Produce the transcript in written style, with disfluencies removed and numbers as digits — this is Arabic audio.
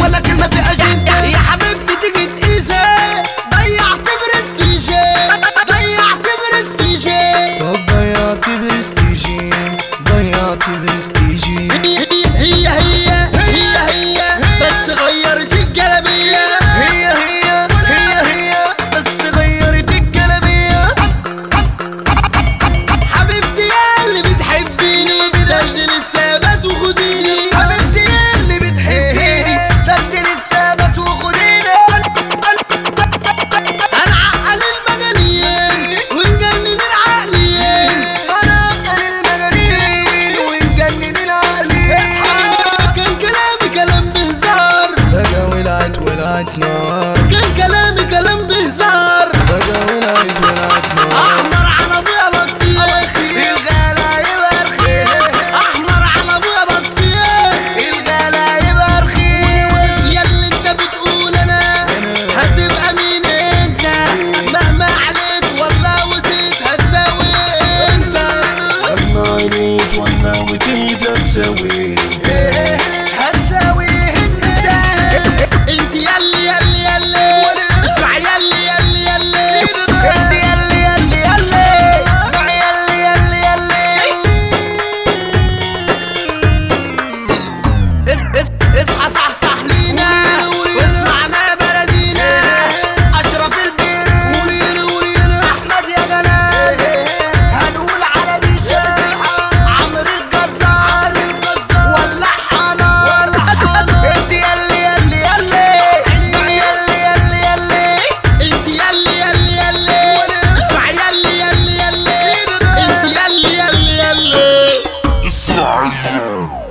ولا كلمة في أجندة. يا حبيبتي تيجي تقيسي ضيعت برستيجي، ضيعت برستيجي. طب ضيعت برستيجي، ضيعت برستيجي. هي بس غيرت الجلابية. هي بس غيرت الجلابية. حبيبتي يا اللي بتحبيني دلدل الثبات وخديني. حبيبتي يا اللي بتحبيني دلدل الثبات وخديني. أنا عقل المجانين ونجنن العقليين. أنا عقل المجانين ونجنن العقليين. كان كلامي كلام بهزار، فجأة ولعت نار. كان كلامي كلام بهزار. فجأة ولعت نار. أحمر على أبويا بطيخ، الغلا يبقى رخيص. أحمر على أبويا بطيخ. الغلا يبقى رخيص. يا اللي أنت بتقول أنا هتبقى مين أنت؟ مهما عليت ولا وطيت هتساوي أنت. مهما عليت ولا وطيت هتساوي. هتساوي انت. انت ياللي ياللي ياللي اسمع ياللي ياللي ياللي. انت ياللي اسمع اصحى صحصح لينا واسمعنا بلدينا. اشرف البير احمد يا جلال. هنقول على بيشا عمرو الجزار ولعها نار. انت ياللي اسمع انت ياللي ياللي ياللي اسمع ياللي ياللي ياللي. انت ياللي ياللي يالي اسمع